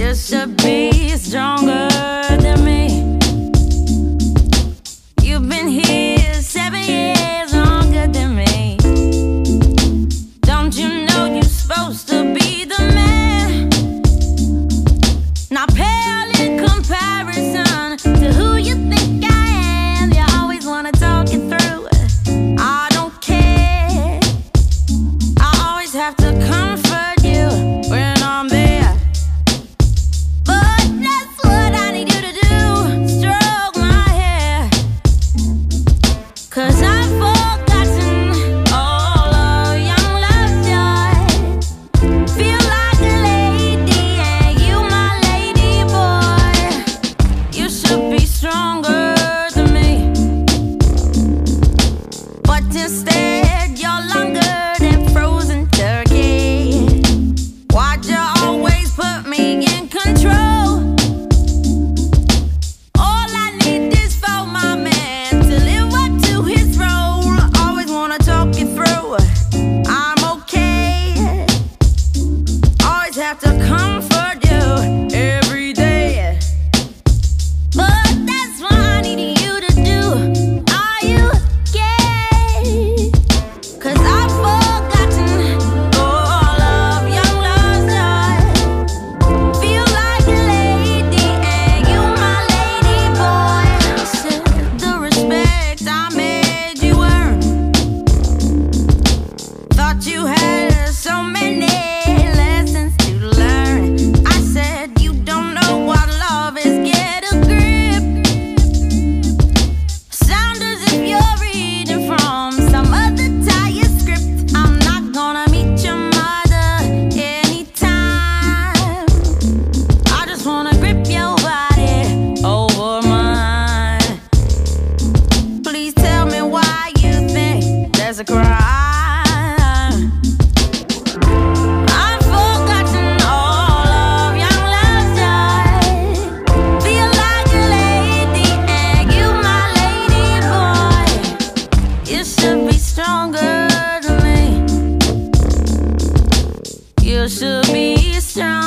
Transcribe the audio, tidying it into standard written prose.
You should be stronger than me. You've been here 7 years longer than me. Don't you know you're supposed to be the man? Not pale in comparison to who you think I am. You always wanna talk it through. I don't care. I always have to comfort you when I'm there. But that's what I need you to do. Stroke my hair. 'Cause I've forgotten all of young love's joy. Feel like a lady and you my lady boy. You should be stronger than me, but instead you're longer than frozen turkey. Why'd you always put me in control? All I need is for my man to live up to his role. Always wanna talk you through. I'm okay. Always have to comfort you every day. But that's what I need you to do. Are you gay? 'Cause I've forgotten all of young love's joy. Feel like a lady and you my lady boy. Said the respect I made you earn. Thought you had so many lessons to learn. I said you don't know what love is. Get a grip. Sound as if you're reading from some other tired script. I'm not gonna meet your mother anytime. I just wanna grip your body over mine. Please tell me why you think there's a crime. I've forgotten all of young love's joy. Feel like a lady and you my lady boy. You should be stronger than me. You should be strong.